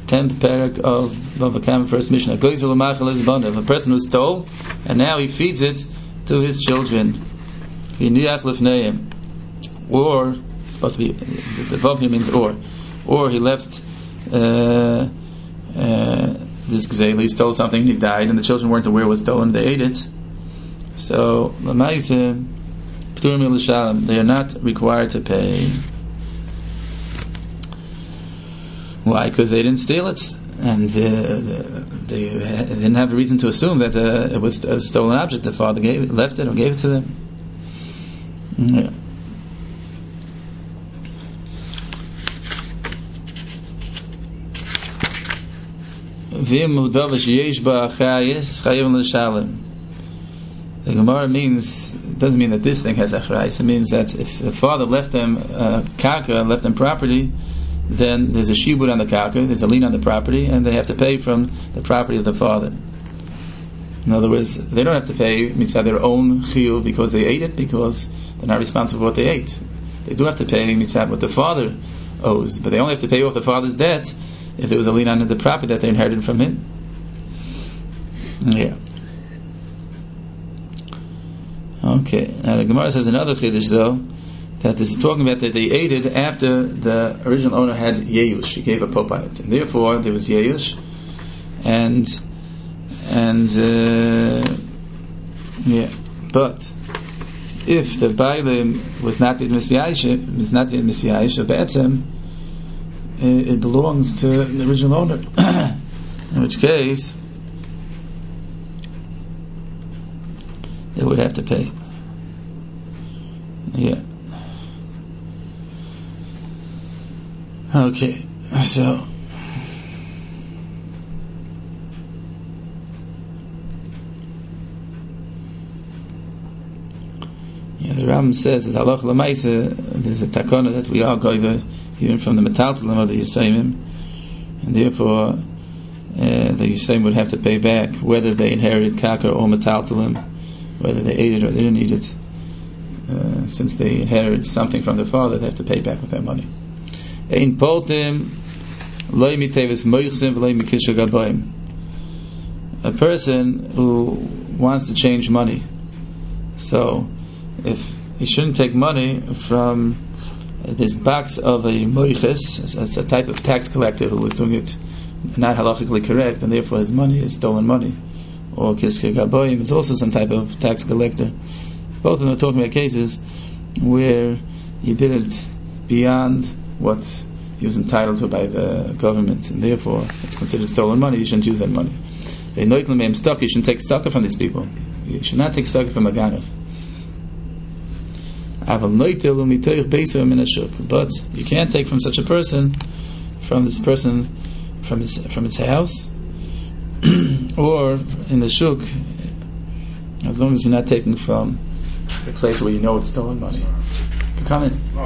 10th parak of Bava Kama, first Mishnah. If a person who stole and now he feeds it to his children, or supposed to be the Vav here means or he left this gzeil, he stole something, he died, and the children weren't aware it was stolen, they ate it. So l'maisa p'turim l'shalom, they are not required to pay. Why? Because they didn't steal it, and they didn't have a reason to assume that it was a stolen object. The father left it or gave it to them. Yeah. The Gemara means, it doesn't mean that this thing has achrayis. It means that if the father left them karka, left them property, then there's a shibud on the karka, there's a lien on the property, and they have to pay from the property of the father. In other words, they don't have to pay mitzvah their own chiyuv because they ate it, because they're not responsible for what they ate. They do have to pay mitzvah what the father owes, but they only have to pay off the father's debt if there was a lien on the property that they inherited from him. Yeah. Okay. Now the Gemara says another chiddush though, that this is talking about that they ate it after the original owner had yeyush. He gave a pop on it, and therefore there was yeyush, and But if the bailim was not in Messiah, it belongs to the original owner. In which case, they would have to pay. Yeah. Okay. So. The Rambam says that halach l'maisa, there's a takana that we are goyva even from the metaltalim of the Yisayimim, and therefore the Yisayim would have to pay back whether they inherited kaka or metaltalim, whether they ate it or they didn't eat it. Since they inherited something from their father, they have to pay back with that money. Ein poltim loy miteves moichzim v'loy mikisha gabayim. A person who wants to change money, so if he shouldn't take money from this box of a moiches, it's a type of tax collector who was doing it not halachically correct, and therefore his money is stolen money. Or kisker gaboyim is also some type of tax collector. Both of them are talking about cases where he did it beyond what he was entitled to by the government, and therefore it's considered stolen money. You shouldn't use that money. You shouldn't take stock from these people. You should not take stock from a ganav. But you can't take from such a person, from his house, or in the shuk, as long as you're not taking from the place where you know it's stolen money. Come in.